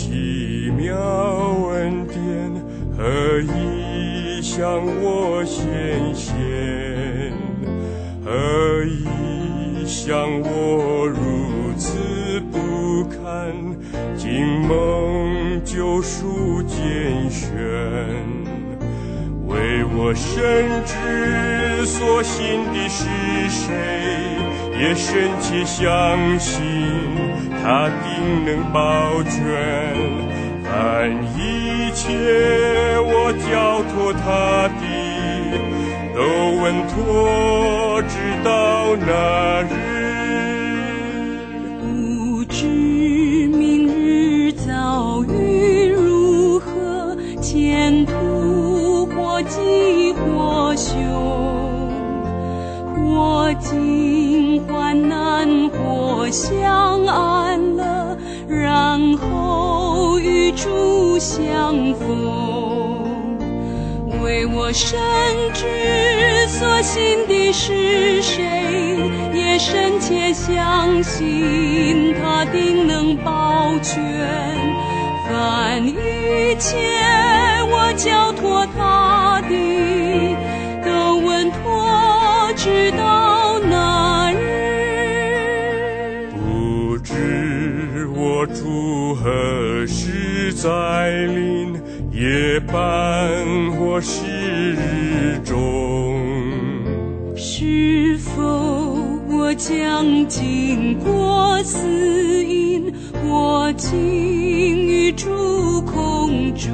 奇妙恩典，何以向我显现？何以向我如此不堪？经蒙救赎拣选，为我深知所信的是谁，也深切相信他定能保全。凡一切我交托他的，都稳妥直到那日。 不知明日遭遇如何，前途或吉或凶，或经患难或享安乐，然后与主相逢。为我深知所信的是谁，也深切相信他定能保全。凡一切我交托他的，都稳妥直到那日。 不知我主何时再临，夜半或是日中， 是否我将经过死荫，或经于主空中？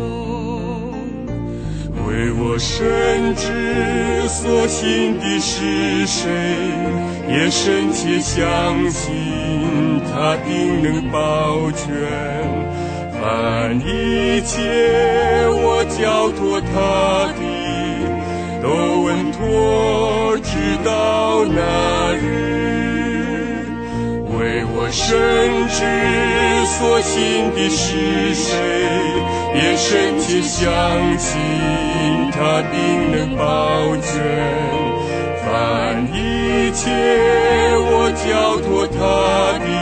为我深知所信的是谁，也深切相信他定能保全。凡一切我交托他的，都稳妥直到那日。为我深知所信的是谁，也深切相信他定能保全。凡一切我交托他的，